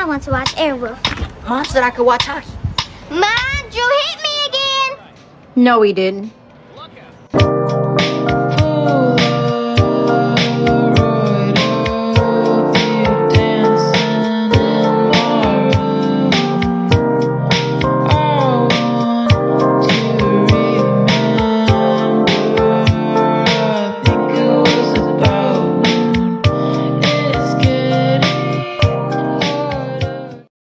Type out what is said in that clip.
I want to watch Airwolf. Mom said I could watch hockey. Mom, Drew hit me again. No, he didn't.